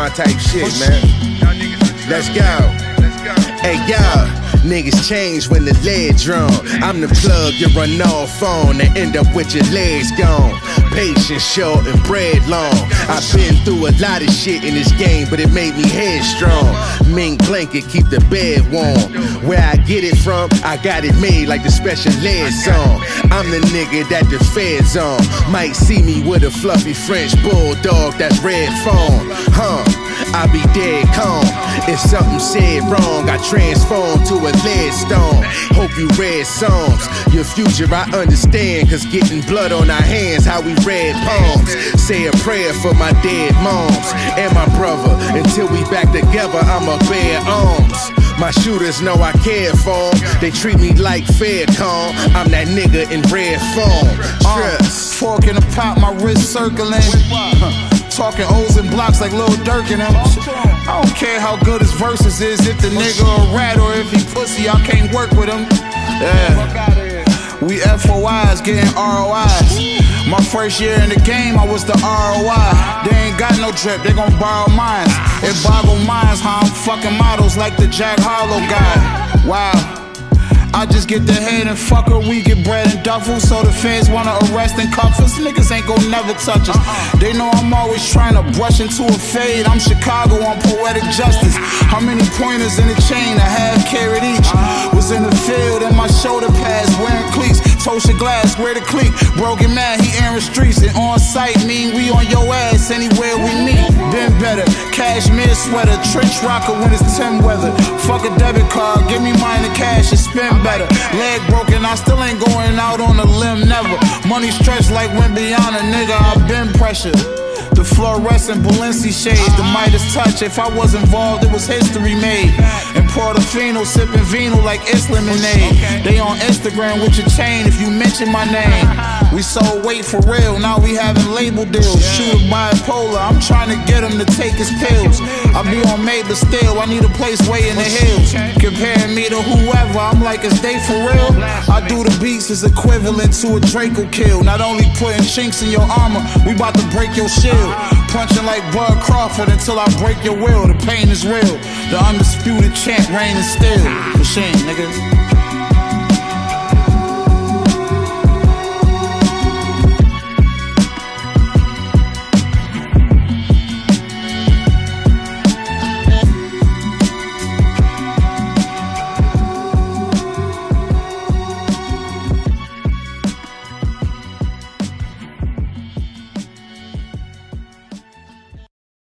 my type shit, man. Let's go. Hey, y'all. Niggas change when the lead drawn. I'm the plug you run off on and end up with your legs gone. Patience short and bread long. I've been through a lot of shit in this game, but it made me headstrong. Mink blanket keep the bed warm. Where I get it from, I got it made like the special ed song. I'm the nigga that the feds on. Might see me with a fluffy French bulldog that's red phone. I be dead calm. If something said wrong, I transform to a lead stone. Hope you read Psalms. Your future I understand, cause getting blood on our hands, how we read palms. Say a prayer for my dead moms and my brother. Until we back together, I'ma bear arms. My shooters know I care for them. They treat me like Faircon. I'm that nigga in red form. Trust. Fork in the pot, my wrist circling. Talking O's and blocks like Lil Durk and them. I don't care how good his verses is. If the nigga a rat or if he pussy, I can't work with him. Yeah. We FOIs getting ROIs. My first year in the game, I was the ROI. They ain't got no drip, they gon' borrow mine. It boggle minds how I'm fucking models like the Jack Harlow guy. Wow. I just get the head and fuck her, we get bread and duffel. So the fans wanna arrest and cuff us. Niggas ain't gon' never touch us. They know I'm always trying to brush into a fade. I'm Chicago on poetic justice. How many pointers in the chain, a half carat each. Was in the field and my shoulder pads wearing cleats. Tosha glass, where the cleat. Broken man, he airing streets. And on sight mean we on your ass anywhere we meet. Been better, cashmere sweater, trench rocker when it's 10 weather. Fuck a debit card, give me mine in cash and spend better. Leg broken, I still ain't going out on a limb, never. Money stretched like Wimbiana, nigga, I've been pressured. The fluorescent Balenci shades, the Midas touch. If I was involved, it was history made. And Portofino sipping vino like it's lemonade. They on Instagram with your chain if you mention my name. We sold weight for real, now we having label deals. Shooter bipolar, I'm trying to get him to take his pills. I be on May, but still, I need a place way in the hills. Comparing me to whoever, I'm like, is they for real? I do the beats is equivalent to a Draco kill. Not only putting chinks in your armor, we about to break your shield. Punching like Bud Crawford until I break your will. The pain is real. The undisputed champ reigning still. Machine, nigga.